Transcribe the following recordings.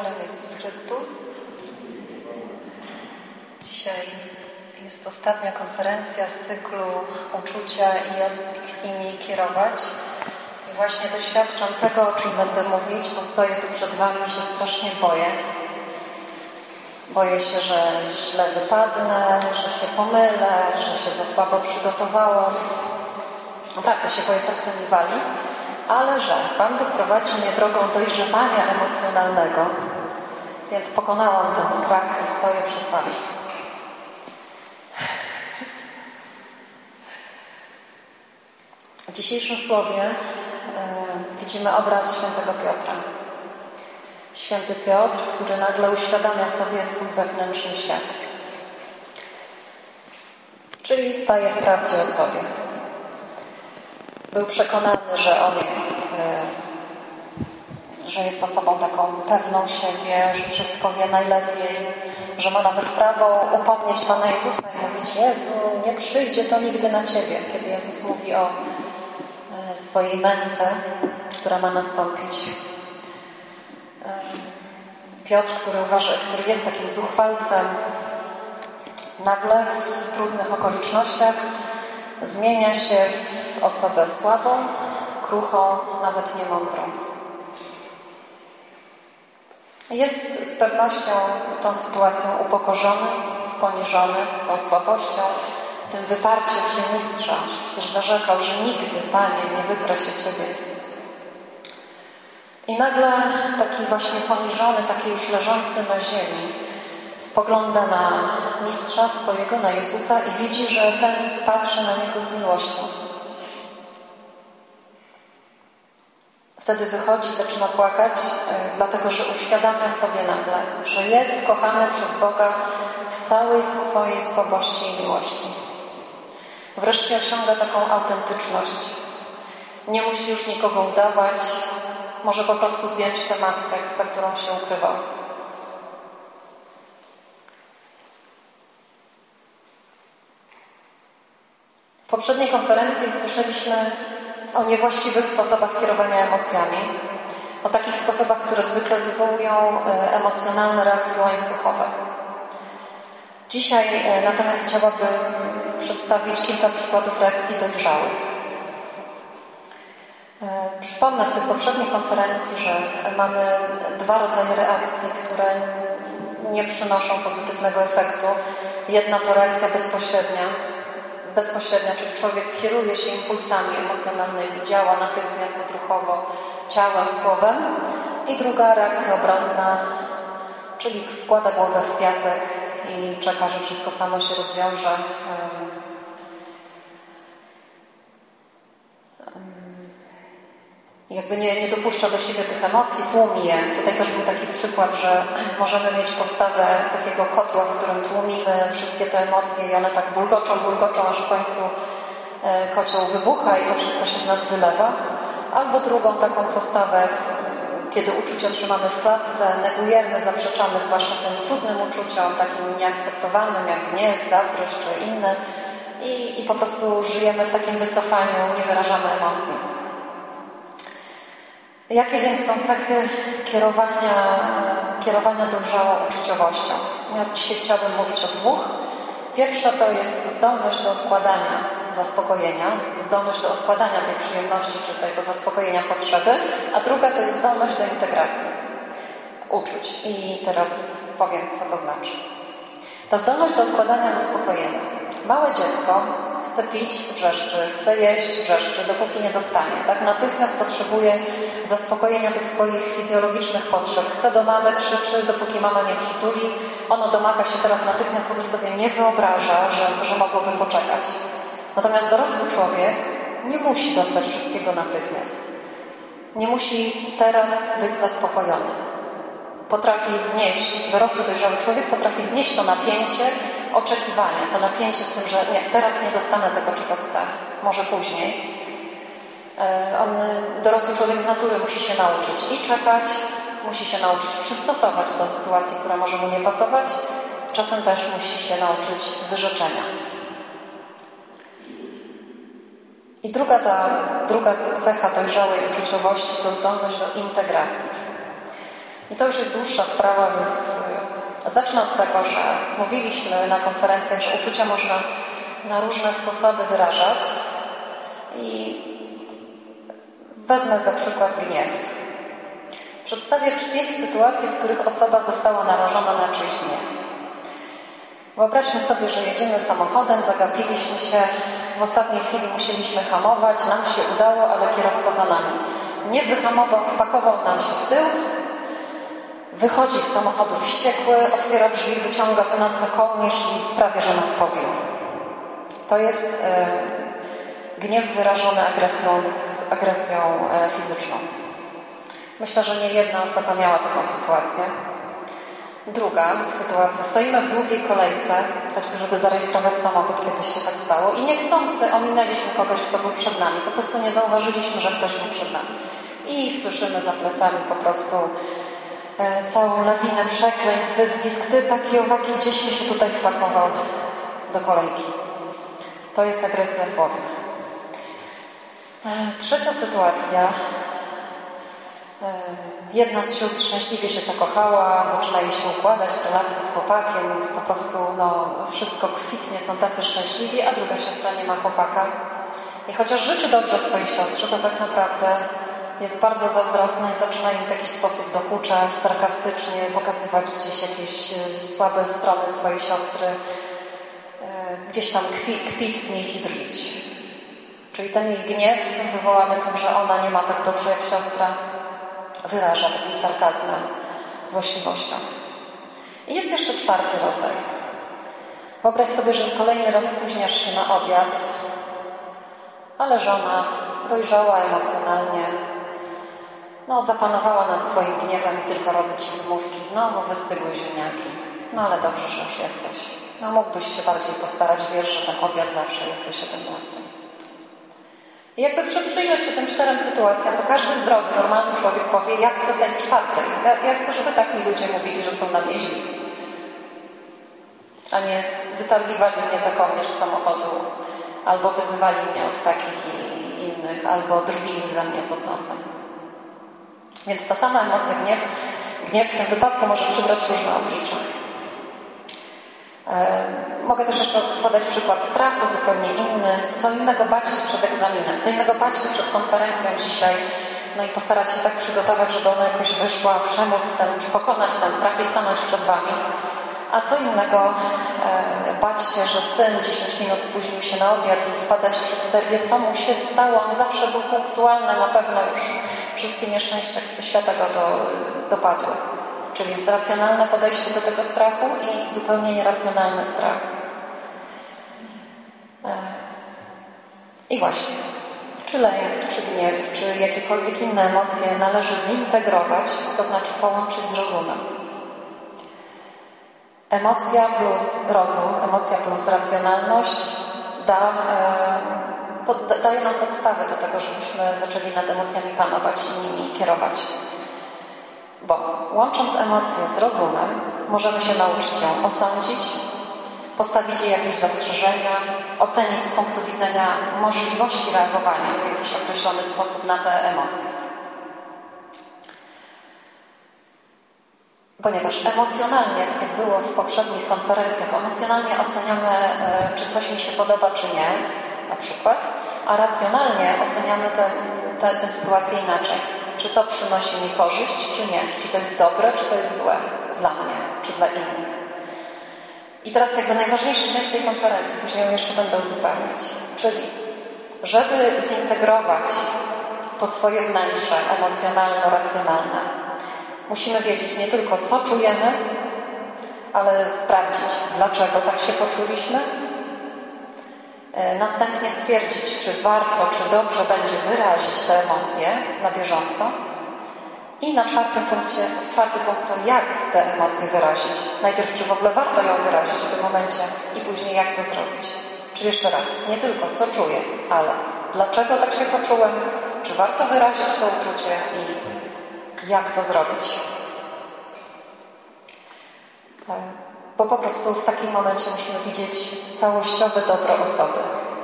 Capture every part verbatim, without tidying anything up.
Chwalę Jezus Chrystus. Dzisiaj jest ostatnia konferencja z cyklu Uczucia i jak nimi kierować. I właśnie doświadczam tego, o czym będę mówić, bo stoję tu przed Wami i się strasznie boję. Boję się, że źle wypadnę, że się pomylę, że się za słabo przygotowałam. Naprawdę się boję, serce mi wali. Ale że Pan Bóg prowadzi mnie drogą dojrzewania emocjonalnego, więc pokonałam ten strach i stoję przed Wami. W dzisiejszym słowie y, widzimy obraz świętego Piotra. Święty Piotr, który nagle uświadamia sobie swój wewnętrzny świat. Czyli staje w prawdzie o sobie. Był przekonany, że on jest, że jest osobą taką pewną siebie, że wszystko wie najlepiej, że ma nawet prawo upomnieć Pana Jezusa i mówić: Jezu, nie przyjdzie to nigdy na Ciebie. Kiedy Jezus mówi o swojej męce, która ma nastąpić. Piotr, który uważa, który jest takim zuchwalcem, nagle w trudnych okolicznościach zmienia się w osobę słabą, kruchą, nawet niemądrą. Jest z pewnością tą sytuacją upokorzony, poniżony, tą słabością, tym wyparciem się mistrza. Przecież zarzekał, że nigdy, Panie, nie wyprę się Ciebie. I nagle taki właśnie poniżony, taki już leżący na ziemi, spogląda na mistrza swojego, na Jezusa i widzi, że ten patrzy na niego z miłością. Wtedy wychodzi, zaczyna płakać, dlatego że uświadamia sobie nagle, że jest kochany przez Boga w całej swojej słabości i miłości. Wreszcie osiąga taką autentyczność. Nie musi już nikogo udawać, może po prostu zdjąć tę maskę, za którą się ukrywał. W poprzedniej konferencji usłyszeliśmy o niewłaściwych sposobach kierowania emocjami, o takich sposobach, które zwykle wywołują emocjonalne reakcje łańcuchowe. Dzisiaj natomiast chciałabym przedstawić kilka przykładów reakcji dojrzałych. Przypomnę z tych poprzednich konferencji, że mamy dwa rodzaje reakcji, które nie przynoszą pozytywnego efektu. Jedna to reakcja bezpośrednia, bezpośrednia, czyli człowiek kieruje się impulsami emocjonalnymi, działa natychmiast odruchowo ciałem, słowem. I druga reakcja obronna, czyli wkłada głowę w piasek i czeka, że wszystko samo się rozwiąże. Jakby nie, nie dopuszcza do siebie tych emocji, tłumi je. Tutaj też był taki przykład, że możemy mieć postawę takiego kotła, w którym tłumimy wszystkie te emocje i one tak bulgoczą, bulgoczą, aż w końcu kocioł wybucha i to wszystko się z nas wylewa. Albo drugą taką postawę, kiedy uczucia trzymamy w klatce, negujemy, zaprzeczamy zwłaszcza tym trudnym uczuciom, takim nieakceptowalnym jak gniew, zazdrość czy inne i, i po prostu żyjemy w takim wycofaniu, nie wyrażamy emocji. Jakie więc są cechy kierowania, kierowania dojrzałą uczuciowością? Ja dzisiaj chciałabym mówić o dwóch. Pierwsza to jest zdolność do odkładania zaspokojenia, zdolność do odkładania tej przyjemności czy tego zaspokojenia potrzeby, a druga to jest zdolność do integracji uczuć. I teraz powiem, co to znaczy. Ta zdolność do odkładania zaspokojenia. Małe dziecko chce pić, wrzeszczy, chce jeść, wrzeszczy, dopóki nie dostanie. Tak? Natychmiast potrzebuje zaspokojenia tych swoich fizjologicznych potrzeb. Chce do mamy, krzyczy, dopóki mama nie przytuli. Ono domaga się teraz natychmiast, w ogóle sobie nie wyobraża, że, że mogłoby poczekać. Natomiast dorosły człowiek nie musi dostać wszystkiego natychmiast. Nie musi teraz być zaspokojony. Potrafi znieść, dorosły, dojrzały człowiek potrafi znieść to napięcie oczekiwania, to napięcie z tym, że nie, teraz nie dostanę tego, czego chcę, może później. On, dorosły człowiek z natury musi się nauczyć i czekać, musi się nauczyć przystosować do sytuacji, która może mu nie pasować, czasem też musi się nauczyć wyrzeczenia. I druga, ta, druga cecha dojrzałej uczuciowości to zdolność do integracji. I to już jest dłuższa sprawa, więc zacznę od tego, że mówiliśmy na konferencjach, że uczucia można na różne sposoby wyrażać i wezmę za przykład gniew. Przedstawię pięć sytuacji, w których osoba została narażona na czyjś gniew. Wyobraźmy sobie, że jedziemy samochodem, zagapiliśmy się, w ostatniej chwili musieliśmy hamować, nam się udało, ale kierowca za nami nie wyhamował, wpakował nam się w tył, wychodzi z samochodu wściekły, otwiera drzwi, wyciąga z nas za kołnierz i prawie że nas pobił. To jest e, gniew wyrażony agresją, z agresją e, fizyczną. Myślę, że nie jedna osoba miała taką sytuację. Druga sytuacja. Stoimy w długiej kolejce, choćby żeby zarejestrować samochód, kiedyś się tak stało i niechcący ominęliśmy kogoś, kto był przed nami. Po prostu nie zauważyliśmy, że ktoś był przed nami. I słyszymy za plecami po prostu e, całą lawinę przekleństw, wyzwisk. Ty, taki owaki, gdzieś mi się tutaj wpakował do kolejki. To jest agresja słowna. E, trzecia sytuacja. Jedna z sióstr szczęśliwie się zakochała, zaczyna jej się układać relacje z chłopakiem, jest po prostu, no, wszystko kwitnie, są tacy szczęśliwi, a druga siostra nie ma chłopaka. I chociaż życzy dobrze swojej siostrze, to tak naprawdę jest bardzo zazdrosna i zaczyna im w jakiś sposób dokuczać, sarkastycznie pokazywać gdzieś jakieś słabe strony swojej siostry, gdzieś tam kwi, kpić z nich i drwić. Czyli ten jej gniew wywołany tym, że ona nie ma tak dobrze jak siostra, wyraża takim sarkazmem, złośliwością. I jest jeszcze czwarty rodzaj. Wyobraź sobie, że kolejny raz spóźniasz się na obiad, ale żona dojrzała emocjonalnie, no zapanowała nad swoim gniewem i tylko robi ci wymówki. Znowu wystygły ziemniaki. No ale dobrze, że już jesteś. No mógłbyś się bardziej postarać, wiesz, że ten obiad zawsze jest o siedemnastej. I jakby przyjrzeć się tym czterem sytuacjom, to każdy zdrowy, normalny człowiek powie, ja chcę tej czwartej. Ja, ja chcę, żeby tak mi ludzie mówili, że są na mnie źli. A nie wytargiwali mnie za kołnierz z samochodu, albo wyzywali mnie od takich i innych, albo drwili ze mnie pod nosem. Więc ta sama emocja, gniew, gniew w tym wypadku może przybrać różne oblicze. Mogę też jeszcze podać przykład strachu, zupełnie inny. Co innego bać się przed egzaminem, co innego bać się przed konferencją dzisiaj, no i postarać się tak przygotować, żeby ona jakoś wyszła, przemóc ten, czy pokonać ten strach i stanąć przed wami. A co innego e, bać się, że syn dziesięć minut spóźnił się na obiad i wpadać w histerię, co mu się stało. On zawsze był punktualny, na pewno już wszystkie nieszczęścia świata go do, dopadły. Czyli jest racjonalne podejście do tego strachu i zupełnie nieracjonalny strach. I właśnie, czy lęk, czy gniew, czy jakiekolwiek inne emocje należy zintegrować, to znaczy połączyć z rozumem. Emocja plus rozum, emocja plus racjonalność da, e, pod, daje nam podstawy do tego, żebyśmy zaczęli nad emocjami panować i nimi kierować. Bo łącząc emocje z rozumem, możemy się nauczyć ją osądzić, postawić jej jakieś zastrzeżenia, ocenić z punktu widzenia możliwości reagowania w jakiś określony sposób na te emocje. Ponieważ emocjonalnie, tak jak było w poprzednich konferencjach, emocjonalnie oceniamy, czy coś mi się podoba, czy nie, na przykład, a racjonalnie oceniamy te, te, te sytuacje inaczej. Czy to przynosi mi korzyść, czy nie? Czy to jest dobre, czy to jest złe dla mnie, czy dla innych? I teraz jakby najważniejsza część tej konferencji, później ją jeszcze będę uzupełniać. Czyli, żeby zintegrować to swoje wnętrze emocjonalno-racjonalne, musimy wiedzieć nie tylko, co czujemy, ale sprawdzić, dlaczego tak się poczuliśmy. Następnie stwierdzić, czy warto, czy dobrze będzie wyrazić te emocje na bieżąco. I na czwartym punkcie, w czwarty punkt to jak te emocje wyrazić. Najpierw, czy w ogóle warto ją wyrazić w tym momencie i później jak to zrobić. Czyli jeszcze raz, nie tylko co czuję, ale dlaczego tak się poczułem, czy warto wyrazić to uczucie i jak to zrobić. Bo po prostu w takim momencie musimy widzieć całościowe dobro osoby.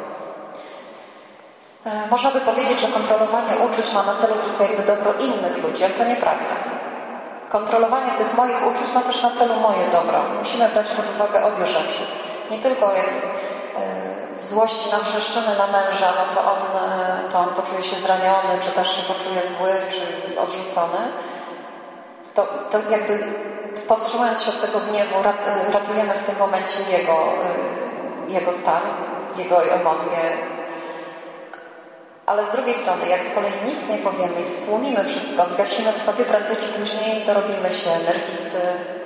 Można by powiedzieć, że kontrolowanie uczuć ma na celu tylko jakby dobro innych ludzi, ale to nieprawda. Kontrolowanie tych moich uczuć ma też na celu moje dobro. Musimy brać pod uwagę obie rzeczy. Nie tylko jak w złości nawrzeszczymy na męża, no to on, to on poczuje się zraniony, czy też się poczuje zły, czy odrzucony. To, to jakby powstrzymując się od tego gniewu, ratujemy w tym momencie jego, jego stan, jego emocje. Ale z drugiej strony, jak z kolei nic nie powiemy i stłumimy wszystko, zgasimy w sobie, prędzej czy później dorobimy się nerwicy,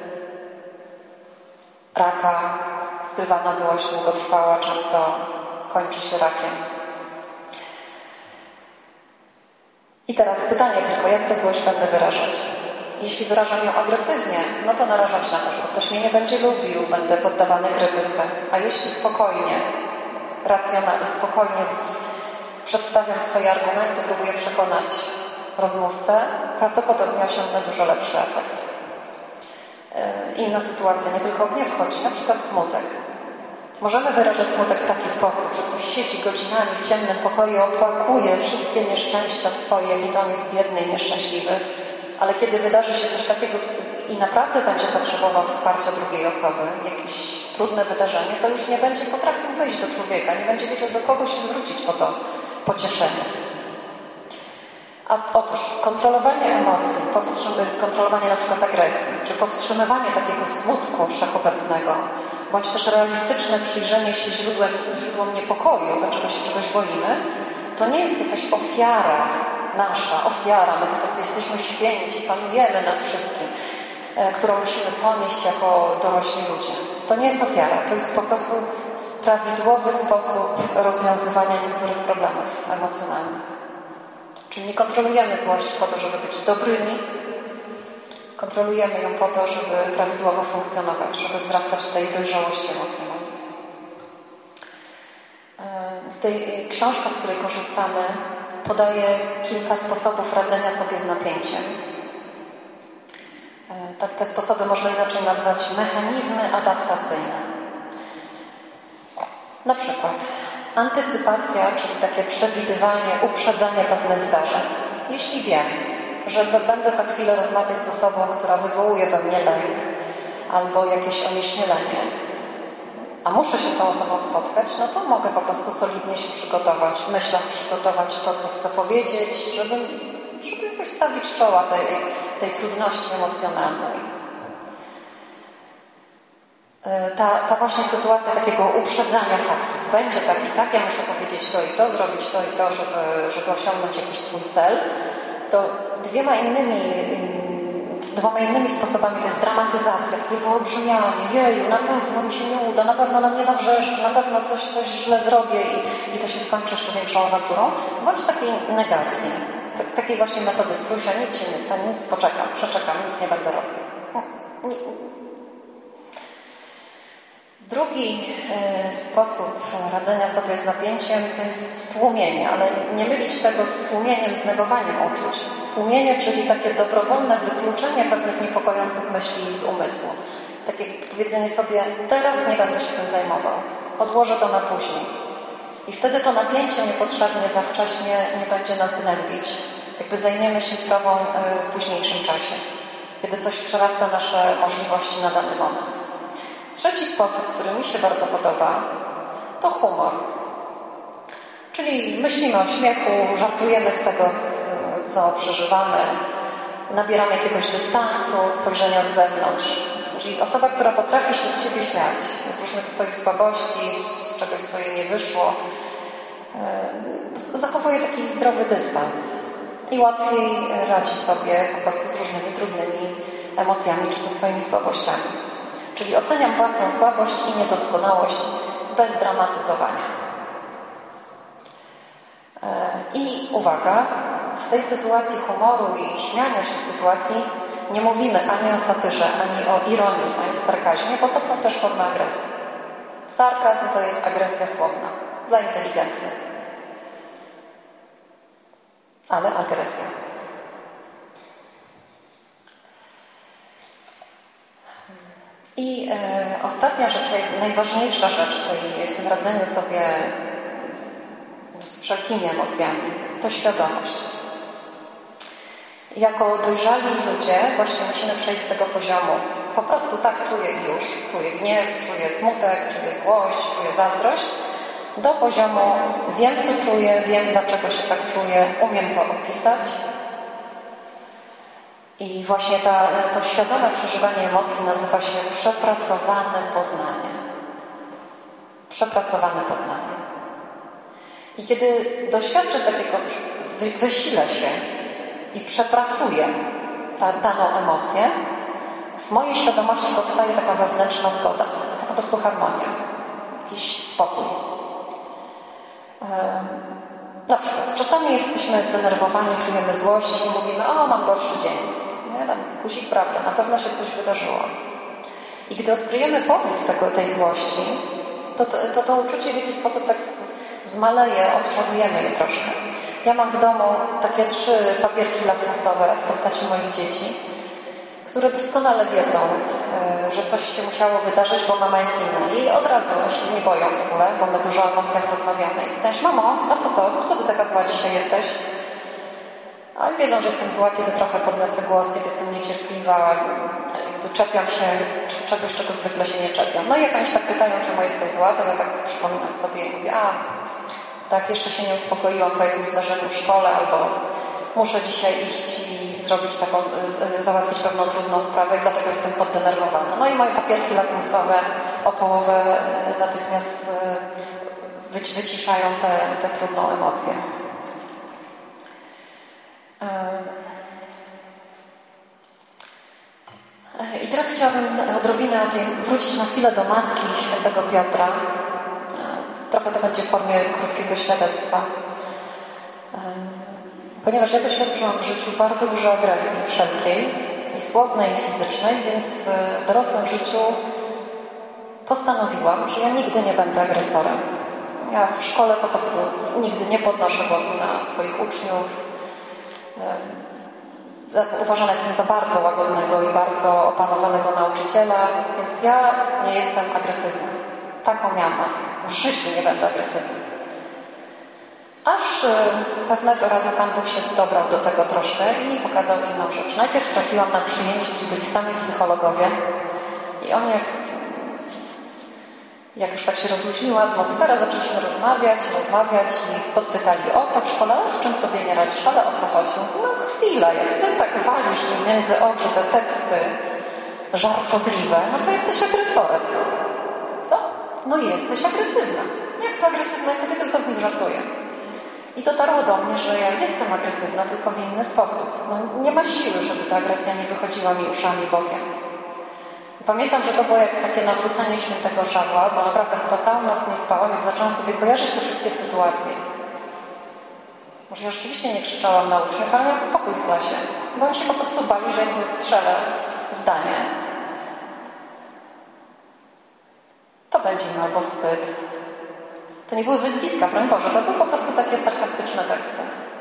raka, skrywana złość długotrwała często kończy się rakiem. I teraz pytanie tylko, jak tę złość będę wyrażać? Jeśli wyrażam ją agresywnie, no to narażam się na to, że ktoś mnie nie będzie lubił, będę poddawany krytyce. A jeśli spokojnie, racjonalnie, spokojnie przedstawiam swoje argumenty, próbuję przekonać rozmówcę, prawdopodobnie osiągnę dużo lepszy efekt. Inna sytuacja, nie tylko o gniew chodzi, na przykład smutek. Możemy wyrażać smutek w taki sposób, że ktoś siedzi godzinami w ciemnym pokoju, opłakuje wszystkie nieszczęścia swoje, jaki to on jest biedny i nieszczęśliwy, ale kiedy wydarzy się coś takiego i naprawdę będzie potrzebował wsparcia drugiej osoby, jakieś trudne wydarzenie, to już nie będzie potrafił wyjść do człowieka, nie będzie wiedział, do kogo się zwrócić po to pocieszenie. A otóż kontrolowanie emocji, kontrolowanie na przykład agresji, czy powstrzymywanie takiego smutku wszechobecnego, bądź też realistyczne przyjrzenie się źródłem, źródłom niepokoju, dlaczego się czegoś boimy, to nie jest jakaś ofiara nasza, ofiara, my to tacy jesteśmy święci, panujemy nad wszystkim, którą musimy ponieść jako dorośli ludzie. To nie jest ofiara, to jest po prostu prawidłowy sposób rozwiązywania niektórych problemów emocjonalnych. Czyli nie kontrolujemy złości po to, żeby być dobrymi, kontrolujemy ją po to, żeby prawidłowo funkcjonować, żeby wzrastać w tej dojrzałości emocjonalnej. W tej książce, z której korzystamy, podaje kilka sposobów radzenia sobie z napięciem. Tak, te sposoby można inaczej nazwać mechanizmy adaptacyjne. Na przykład antycypacja, czyli takie przewidywanie, uprzedzanie pewnych zdarzeń. Jeśli wiem, że będę za chwilę rozmawiać z osobą, która wywołuje we mnie lęk albo jakieś onieśmielenie, a muszę się z tą osobą spotkać, no to mogę po prostu solidnie się przygotować, w myślach przygotować to, co chcę powiedzieć, żeby, żeby jakoś stawić czoła tej, tej trudności emocjonalnej. Ta, ta właśnie sytuacja takiego uprzedzania faktów będzie tak i tak, ja muszę powiedzieć to i to, zrobić to i to, żeby, żeby osiągnąć jakiś swój cel, to dwiema innymi, dwoma innymi sposobami to jest dramatyzacja, takie wyolbrzymianie, jeju, na pewno mi się nie uda, na pewno na mnie nawrzeszczy, na pewno coś, coś źle zrobię i, i to się skończy jeszcze większą awanturą, bądź takiej negacji, t- takiej właśnie metody strusia, nic się nie stanie, nic poczekam, przeczekam, nic nie będę robił. Nie, Drugi y, sposób radzenia sobie z napięciem to jest stłumienie, ale nie mylić tego z tłumieniem, z negowaniem uczuć. Stłumienie, czyli takie dobrowolne wykluczenie pewnych niepokojących myśli z umysłu. Takie powiedzenie sobie, teraz nie będę się tym zajmował, odłożę to na później. I wtedy to napięcie niepotrzebnie, za wcześnie nie będzie nas gnębić. Jakby zajmiemy się sprawą y, w późniejszym czasie, kiedy coś przerasta nasze możliwości na dany moment. Trzeci sposób, który mi się bardzo podoba, to humor. Czyli myślimy o śmiechu, żartujemy z tego, co przeżywamy, nabieramy jakiegoś dystansu, spojrzenia z zewnątrz. Czyli osoba, która potrafi się z siebie śmiać, z różnych swoich słabości, z czegoś, co jej nie wyszło, zachowuje taki zdrowy dystans i łatwiej radzi sobie po prostu z różnymi trudnymi emocjami czy ze swoimi słabościami. Czyli oceniam własną słabość i niedoskonałość bez dramatyzowania. I uwaga, w tej sytuacji humoru i śmiania się z sytuacji nie mówimy ani o satyrze, ani o ironii, ani sarkazmie, bo to są też formy agresji. Sarkazm to jest agresja słowna dla inteligentnych, ale agresja. I e, ostatnia rzecz, najważniejsza rzecz tej, w tym radzeniu sobie z wszelkimi emocjami, to świadomość. Jako dojrzali ludzie właśnie musimy przejść z tego poziomu. Po prostu tak czuję i już. Czuję gniew, czuję smutek, czuję złość, czuję zazdrość. Do poziomu wiem, co czuję, wiem, dlaczego się tak czuję, umiem to opisać. I właśnie ta, to świadome przeżywanie emocji nazywa się przepracowane poznanie. Przepracowane poznanie. I kiedy doświadczę takiego, wysilę się i przepracuję ta, daną emocję, w mojej świadomości powstaje taka wewnętrzna zgoda, taka po prostu harmonia, jakiś spokój. Na przykład czasami jesteśmy zdenerwowani, czujemy złość i mówimy: o, mam gorszy dzień. Nie, tam guzik, prawda, na pewno się coś wydarzyło. I gdy odkryjemy powód tego, tej złości, to to, to to uczucie w jakiś sposób tak z, zmaleje, odczarujemy je troszkę. Ja mam w domu takie trzy papierki lakmusowe w postaci moich dzieci, które doskonale wiedzą, że coś się musiało wydarzyć, bo mama jest inna. I od razu się nie boją w ogóle, bo my dużo o emocjach rozmawiamy. I pytasz: mamo, a co to? Co ty taka zła dzisiaj jesteś? A wiedzą, że jestem zła, kiedy trochę podniosę głos, kiedy jestem niecierpliwa, czepiam się czegoś, czego zwykle się nie czepiam. No i jak oni się tak pytają, czemu jesteś zła, to ja tak przypominam sobie i mówię: a, tak, jeszcze się nie uspokoiłam po jakimś zdarzeniu w szkole, albo muszę dzisiaj iść i zrobić taką, załatwić pewną trudną sprawę i dlatego jestem poddenerwowana. No i moje papierki lakmusowe o połowę natychmiast wyciszają tę trudną emocję. I teraz chciałabym odrobinę o tej, wrócić na chwilę do maski świętego Piotra. Trochę to będzie w formie krótkiego świadectwa. Ponieważ ja doświadczyłam w życiu bardzo dużo agresji wszelkiej, i słownej, i fizycznej, więc w dorosłym życiu postanowiłam, że ja nigdy nie będę agresorem. Ja w szkole po prostu nigdy nie podnoszę głosu na swoich uczniów. Uważana jestem za bardzo łagodnego i bardzo opanowanego nauczyciela, więc ja nie jestem agresywna. Taką miałam maskę. W życiu nie będę agresywna. Aż pewnego razu Pan Bóg się dobrał do tego troszkę i mi pokazał inną rzecz. Najpierw trafiłam na przyjęcie, gdzie byli sami psychologowie i oni, jak, jak już tak się rozluźniła atmosfera, zaczęliśmy rozmawiać, rozmawiać i podpytali: o, to w szkole, z czym sobie nie radzisz, ale o co chodzi? Mówię: no chwila, jak Ty tak walisz między oczy te teksty żartobliwe, no to jesteś agresorem. Co? No jesteś agresywna. Jak to agresywna? Ja sobie tylko z nich żartuję. I dotarło do mnie, że ja jestem agresywna, tylko w inny sposób. No, nie ma siły, żeby ta agresja nie wychodziła mi uszami bokiem. Pamiętam, że to było jak takie nawrócenie świętego Szawła, bo naprawdę chyba całą noc nie spałam, jak zaczęłam sobie kojarzyć te wszystkie sytuacje. Może ja rzeczywiście nie krzyczałam na uczniów, ale miałam spokój w klasie, bo oni się po prostu bali, że jak im strzelę zdanie, to będzie im albo wstyd. To nie były wyzwiska, broń Boże, to były po prostu takie sarkastyczne teksty.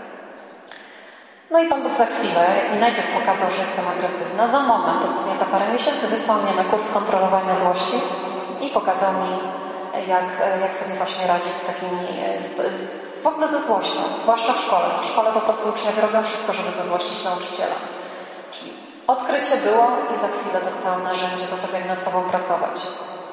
No i Pan Bóg za chwilę, jak mi najpierw pokazał, że jestem agresywna, za moment, dosłownie za parę miesięcy, wysłał mnie na kurs kontrolowania złości i pokazał mi, jak, jak sobie właśnie radzić z takimi, z, z, w ogóle ze złością, zwłaszcza w szkole. W szkole po prostu uczniowie robią wszystko, żeby zezłościć nauczyciela. Czyli odkrycie było i za chwilę dostałam narzędzie do tego, jak nad sobą pracować.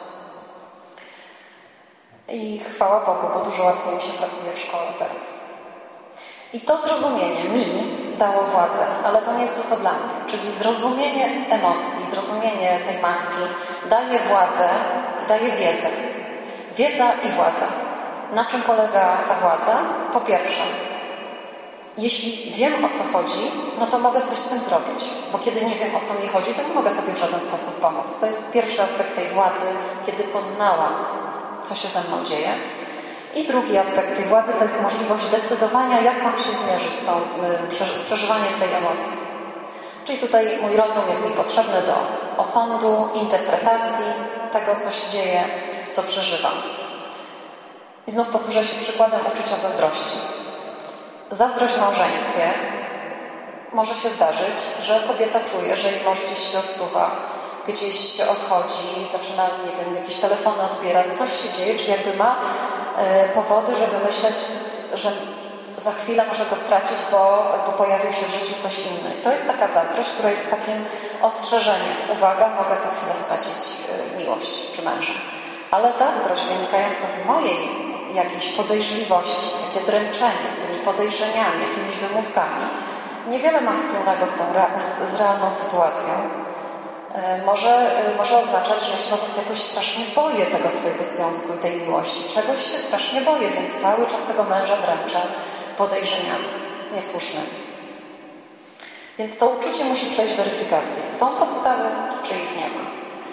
I chwała Bogu, bo dużo łatwiej mi się pracuje w szkole teraz. I to zrozumienie mi dało władzę, ale to nie jest tylko dla mnie. Czyli zrozumienie emocji, zrozumienie tej maski daje władzę i daje wiedzę. Wiedza i władza. Na czym polega ta władza? Po pierwsze, jeśli wiem, o co chodzi, no to mogę coś z tym zrobić. Bo kiedy nie wiem, o co mi chodzi, to nie mogę sobie w żaden sposób pomóc. To jest pierwszy aspekt tej władzy, kiedy poznałam, co się ze mną dzieje. I drugi aspekt tej władzy to jest możliwość decydowania, jak mam się zmierzyć z, tą, z przeżywaniem tej emocji. Czyli tutaj mój rozum jest mi potrzebny do osądu, interpretacji tego, co się dzieje, co przeżywam. I znów posłużę się przykładem uczucia zazdrości. Zazdrość w małżeństwie może się zdarzyć, że kobieta czuje, że jej mąż gdzieś się odsuwa, gdzieś odchodzi, zaczyna, nie wiem, jakieś telefony odbierać, coś się dzieje, czyli jakby ma e, powody, żeby myśleć, że za chwilę może go stracić, bo, bo pojawił się w życiu ktoś inny. To jest taka zazdrość, która jest takim ostrzeżeniem. Uwaga, mogę za chwilę stracić miłość czy męża. Ale zazdrość wynikająca z mojej jakiejś podejrzliwości, takie dręczenie tymi podejrzeniami, jakimiś wymówkami, niewiele ma wspólnego z tą z realną sytuacją. Może, może oznaczać, że ja się po prostu jakoś strasznie boję tego swojego związku i tej miłości. Czegoś się strasznie boję, więc cały czas tego męża dręczę podejrzeniami niesłusznymi. Więc to uczucie musi przejść weryfikację. Są podstawy, czy ich nie ma.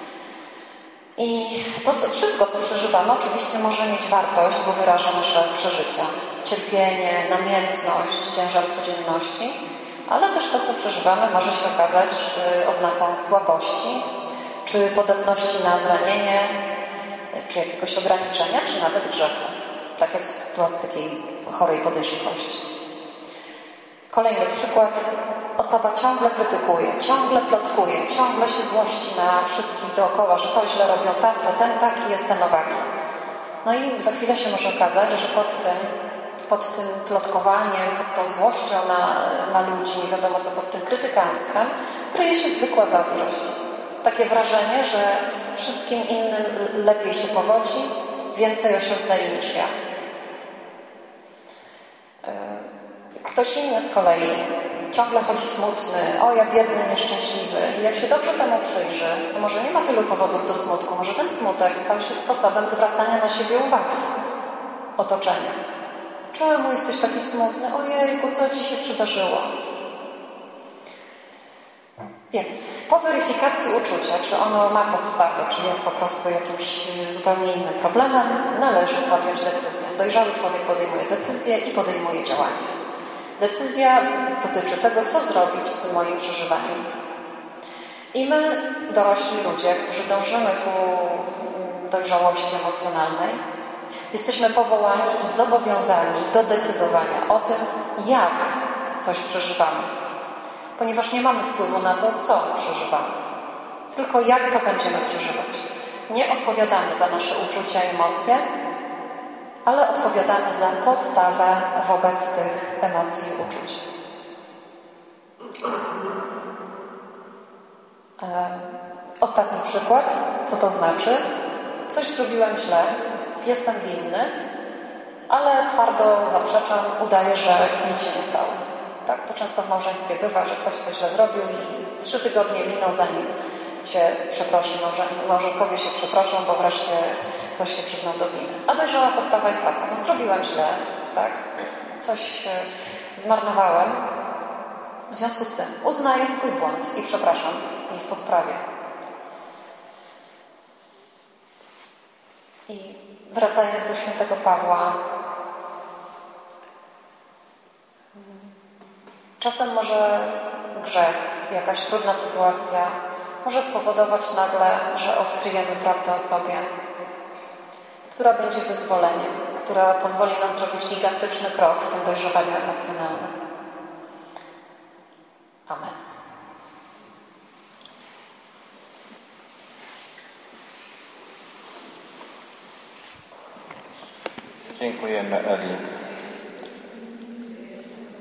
I to co, wszystko, co przeżywamy, oczywiście może mieć wartość, bo wyraża nasze przeżycia. Cierpienie, namiętność, ciężar codzienności, ale też to, co przeżywamy, może się okazać oznaką słabości, czy podatności na zranienie, czy jakiegoś ograniczenia, czy nawet grzechu. Tak jak w sytuacji takiej chorej podejrzliwości. Kolejny przykład. Osoba ciągle krytykuje, ciągle plotkuje, ciągle się złości na wszystkich dookoła, że to źle robią tamto, ten taki jest ten owaki. No i za chwilę się może okazać, że pod tym, pod tym plotkowaniem, pod tą złością na, na ludzi, nie wiadomo co, pod tym krytykanstwem, kryje się zwykła zazdrość. Takie wrażenie, że wszystkim innym lepiej się powodzi, więcej osiągnęli niż ja. Ktoś inny z kolei ciągle chodzi smutny, o ja biedny, nieszczęśliwy. I jak się dobrze temu przyjrzy, to może nie ma tylu powodów do smutku. Może ten smutek stał się sposobem zwracania na siebie uwagi otoczenia. Czemu jesteś taki smutny? Ojejku, co ci się przydarzyło? Więc po weryfikacji uczucia, czy ono ma podstawę, czy jest po prostu jakimś zupełnie innym problemem, należy podjąć decyzję. Dojrzały człowiek podejmuje decyzję i podejmuje działanie. Decyzja dotyczy tego, co zrobić z tym moim przeżywaniem. I my, dorośli ludzie, którzy dążymy ku dojrzałości emocjonalnej, jesteśmy powołani i zobowiązani do decydowania o tym, jak coś przeżywamy. Ponieważ nie mamy wpływu na to, co przeżywamy. Tylko jak to będziemy przeżywać. Nie odpowiadamy za nasze uczucia i emocje, ale odpowiadamy za postawę wobec tych emocji i uczuć. E, ostatni przykład. Co to znaczy? Coś zrobiłem źle, jestem winny, ale twardo zaprzeczam, udaję, że nic się nie stało. Tak, to często w małżeństwie bywa, że ktoś coś źle zrobił i trzy tygodnie miną, zanim się przeprosi, małżonkowie się przeproszą, bo wreszcie ktoś się przyznał do winy. A dojrzała postawa jest taka, no zrobiłem źle, tak, coś zmarnowałem, w związku z tym uznaję swój błąd i przepraszam, jest po sprawie. I wracając do świętego Pawła, czasem może grzech, jakaś trudna sytuacja może spowodować nagle, że odkryjemy prawdę o sobie, która będzie wyzwoleniem, która pozwoli nam zrobić gigantyczny krok w tym dojrzewaniu emocjonalnym. Amen. Dziękujemy, Eli.